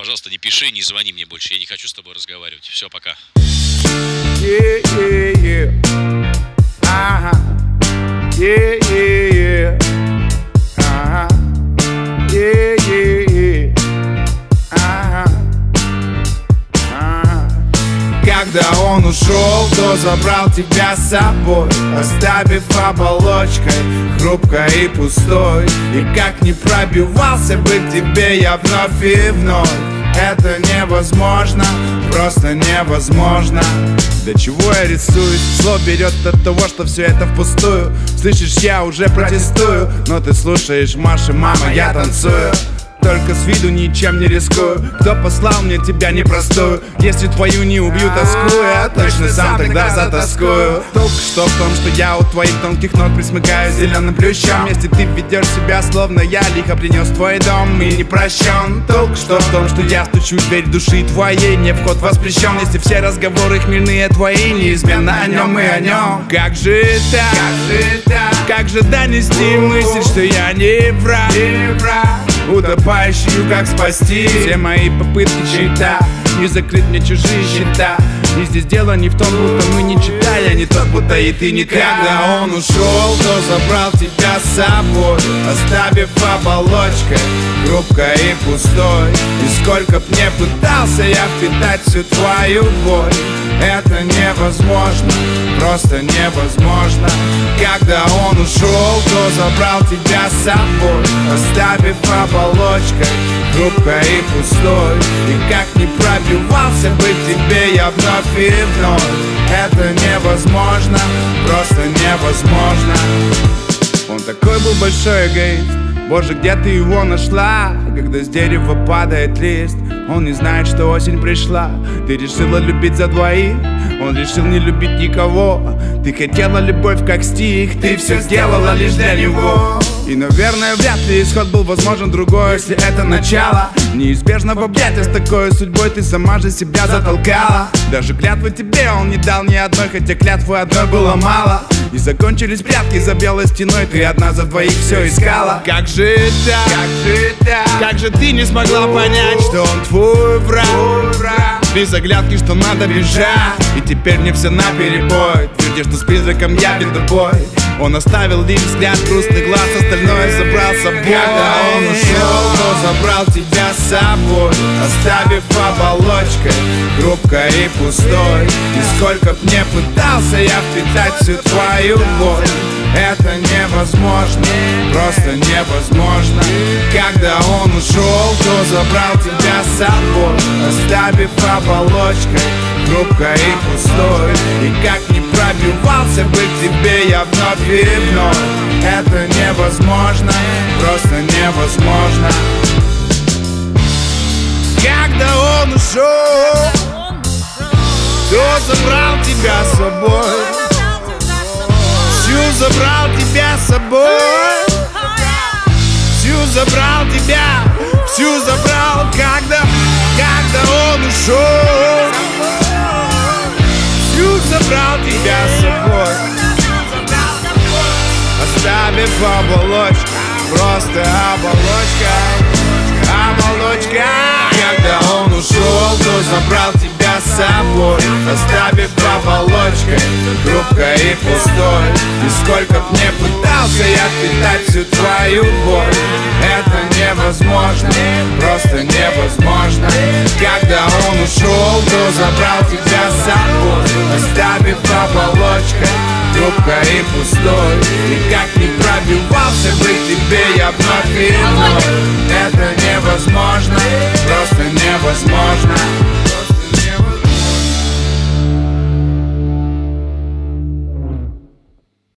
Пожалуйста, не пиши, не звони мне больше. Я не хочу с тобой разговаривать. Все, пока. Yeah, yeah, yeah. Uh-huh. Yeah, yeah, yeah. Uh-huh. Yeah, yeah, yeah. Uh-huh. Uh-huh. Когда он ушел, то забрал тебя с собой, оставив оболочкой хрупкой и пустой. И как не пробивался бы к тебе я вновь и вновь. Это невозможно, просто невозможно. Для чего я рисую? Зло берет от того, что все это впустую. Слышишь, я уже протестую, но ты слушаешь, Маша, мама, я танцую. Только с виду ничем не рискую. Кто послал мне тебя непростую? Если твою не убью, тоскую, я точно сам тогда затоскую. Толк что в том, что я у твоих тонких ног присмыкаюсь зеленым плющом. Если ты ведешь себя, словно я лихо принес в твой дом и не прощен. Толк что в том, что я стучу в дверь души твоей, мне вход воспрещен. Если все разговоры хмельные твои, неизменно о нем и о нем. Как же так? Как же донести мысль, что я не враг? Утопающую как спасти? Все мои попытки чита, не закрыть мне чужие счета. И здесь дело не в том, будто мы не читали, а не то, будто и ты не та. Когда он ушел, то забрал тебя с собой, оставив оболочкой хрупкой и пустой. И сколько б не пытался я впитать всю твою боль, это невозможно, просто невозможно. Когда он ушел, то забрал тебя с собой, оставив оболочкой хрупкой и пустой. И как не пробивался бы к тебе я вновь и вновь, это невозможно, просто невозможно. Он такой был большой эгоист. Боже, где ты его нашла? Когда с дерева падает лист, он не знает, что осень пришла. Ты решила любить за двоих, он решил не любить никого. Ты хотела любовь как стих, ты все сделала лишь для него. И, наверное, вряд ли исход был возможен другой, если это начало. Неизбежно в объятия с такой судьбой ты сама же себя затолкала. Даже клятвы тебе он не дал ни одной, хотя клятвы одной было мало. И закончились прятки за белой стеной, ты одна за двоих все искала. Как же так? Как же ты не смогла понять, что он твой враг? Без оглядки, что надо бежать, и теперь мне все наперебой. Твердишь, что с призраком я бедобой. Он оставил лишь взгляд грустный глаз, остальное забрал с собой. Когда он ушел, то забрал тебя с собой, оставив оболочкой хрупкой и пустой. И сколько б не пытался я впитать всю твою боль, это невозможно, просто невозможно. Когда он ушел, то забрал тебя с собой, оставив оболочкой хрупкой и пустой. И как не пробивался бы к тебе я вновь и вновь, это невозможно, просто невозможно. Когда он ушел, то забрал тебя с собой, всю забрал тебя с собой, всю забрал тебя, всю забрал. Когда он ушел, всю забрал тебя с собой, оставив оболочку, просто оболочка. Когда он ушел, то забрал тебя с собой, оставив оболочкой хрупкой и пустой. И сколько б не пытался я впитать всю твою боль, это невозможно, просто невозможно. Когда он ушел, то забрал тебя с собой, оставив оболочкой хрупкой и пустой. И как не пробивался бы к тебе я вновь и вновь, это невозможно, просто